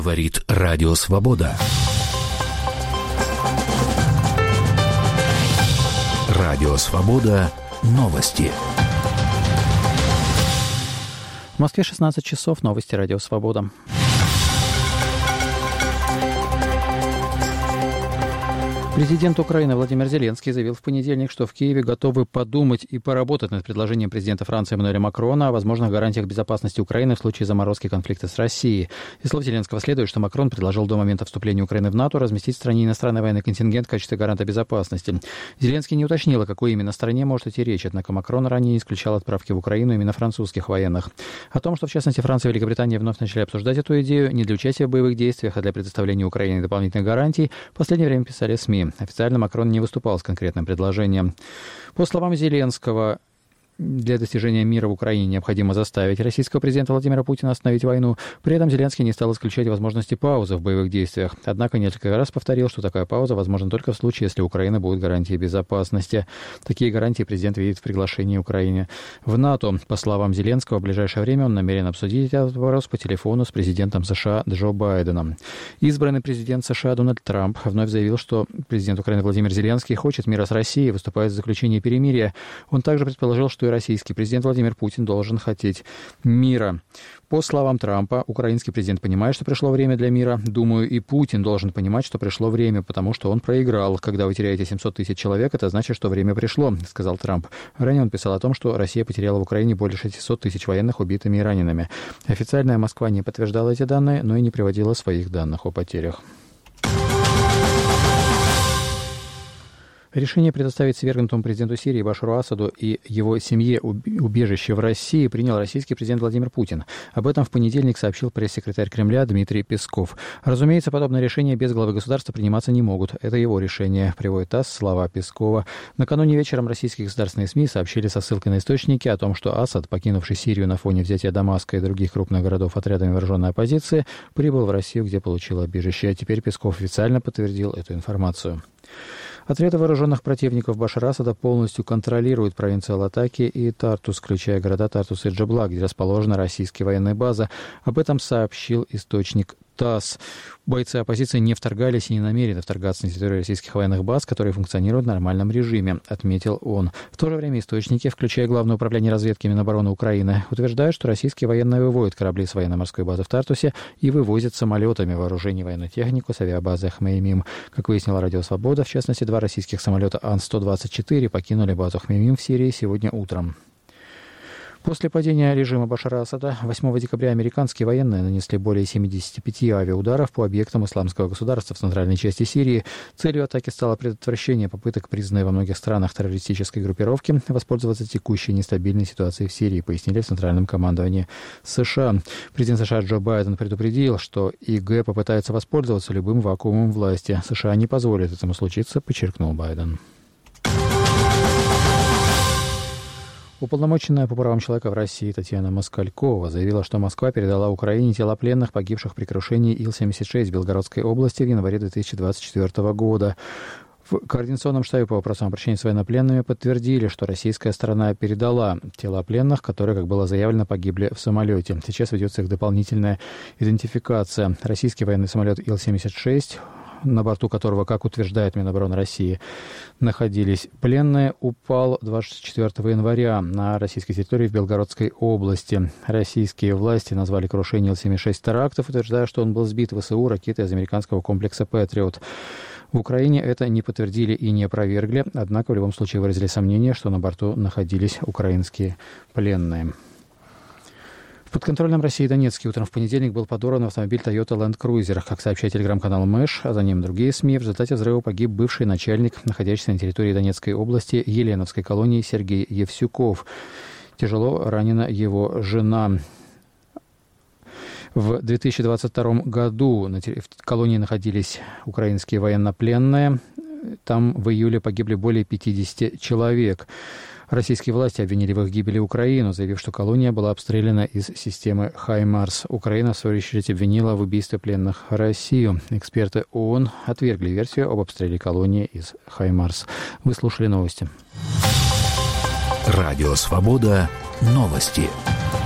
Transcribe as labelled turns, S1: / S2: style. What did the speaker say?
S1: Говорит Радио Свобода. Радио Свобода. Новости.
S2: В Москве 16 часов. Новости Радио Свобода. Президент Украины Владимир Зеленский заявил в понедельник, что в Киеве готовы подумать и поработать над предложением президента Франции Эммануэля Макрона о возможных гарантиях безопасности Украины в случае заморозки конфликта с Россией. Из слов Зеленского следует, что Макрон предложил до момента вступления Украины в НАТО разместить в стране иностранный военный контингент в качестве гаранта безопасности. Зеленский не уточнил, о какой именно стране может идти речь, однако Макрон ранее исключал отправки в Украину именно французских военных. О том, что в частности Франция и Великобритания вновь начали обсуждать эту идею не для участия в боевых действиях, а для предоставления Украине дополнительных гарантий, в последнее время писали СМИ. Официально Макрон не выступал с конкретным предложением. По словам Зеленского, для достижения мира в Украине необходимо заставить российского президента Владимира Путина остановить войну. При этом Зеленский не стал исключать возможности паузы в боевых действиях. Однако несколько раз повторил, что такая пауза возможна только в случае, если Украина будет гарантией безопасности. Такие гарантии президент видит в приглашении Украины в НАТО. По словам Зеленского, в ближайшее время он намерен обсудить этот вопрос по телефону с президентом США Джо Байденом. Избранный президент США Дональд Трамп вновь заявил, что президент Украины Владимир Зеленский хочет мира с Россией и выступает за заключение перемирия. Он также предположил, что и российский президент Владимир Путин должен хотеть мира. По словам Трампа, украинский президент понимает, что пришло время для мира. Думаю, и Путин должен понимать, что пришло время, потому что он проиграл. Когда вы теряете 700 тысяч человек, это значит, что время пришло, сказал Трамп. Ранее он писал о том, что Россия потеряла в Украине более 600 тысяч военных убитыми и ранеными. Официальная Москва не подтверждала эти данные, но и не приводила своих данных о потерях. Решение предоставить свергнутому президенту Сирии Башару Асаду и его семье убежище в России принял российский президент Владимир Путин. Об этом в понедельник сообщил пресс-секретарь Кремля Дмитрий Песков. Разумеется, подобные решения без главы государства приниматься не могут. Это его решение, приводит ТАСС слова Пескова. Накануне вечером российские государственные СМИ сообщили со ссылкой на источники о том, что Асад, покинувший Сирию на фоне взятия Дамаска и других крупных городов отрядами вооруженной оппозиции, прибыл в Россию, где получил убежище. А теперь Песков официально подтвердил эту информацию. Отряды вооруженных противников Башара Асада полностью контролируют провинции Латаки и Тартус, включая города Тартус и Джабла, где расположена российская военная база. Об этом сообщил источник ТАСС. Бойцы оппозиции не вторгались и не намерены вторгаться на территорию российских военных баз, которые функционируют в нормальном режиме, отметил он. В то же время источники, включая Главное управление разведки Минобороны Украины, утверждают, что российские военные выводят корабли с военно-морской базы в Тартусе и вывозят самолетами вооружение и военную технику с авиабазы Хмеймим. Как выяснила Радио Свобода, в частности, 2 российских самолета Ан-124 покинули базу Хмеймим в Сирии сегодня утром. После падения режима Башара Асада 8 декабря американские военные нанесли более 75 авиаударов по объектам исламского государства в центральной части Сирии. Целью атаки стало предотвращение попыток признанной во многих странах террористической группировки воспользоваться текущей нестабильной ситуацией в Сирии, пояснили в Центральном командовании США. Президент США Джо Байден предупредил, что ИГ попытается воспользоваться любым вакуумом власти. США не позволят этому случиться, подчеркнул Байден. Уполномоченная по правам человека в России Татьяна Москалькова заявила, что Москва передала Украине тела пленных, погибших при крушении Ил-76 в Белгородской области в январе 2024 года. В Координационном штабе по вопросам обращения с военнопленными подтвердили, что российская сторона передала тела пленных, которые, как было заявлено, погибли в самолете. Сейчас ведется их дополнительная идентификация. Российский военный самолет Ил-76, на борту которого, как утверждает Минобороны России, находились пленные, упал 24 января на российской территории в Белгородской области. Российские власти назвали крушение Ил-76 терактом, утверждая, что он был сбит ВСУ ракетой из американского комплекса «Патриот». В Украине это не подтвердили и не опровергли, однако в любом случае выразили сомнение, что на борту находились украинские пленные. В подконтрольном России Донецке утром в понедельник был подорван автомобиль Toyota Land Cruiser. Как сообщает телеграм-канал Мэш, а за ним другие СМИ, в результате взрыва погиб бывший начальник, находящийся на территории Донецкой области Еленовской колонии Сергей Евсюков. Тяжело ранена его жена. В 2022 году в колонии находились украинские военнопленные. Там в июле погибли более 50 человек. Российские власти обвинили в их гибели Украину, заявив, что колония была обстреляна из системы «Хаймарс». Украина, в свою очередь, обвинила в убийстве пленных Россию. Эксперты ООН отвергли версию об обстреле колонии из «Хаймарс». Вы слушали новости.
S1: Радио «Свобода». Новости.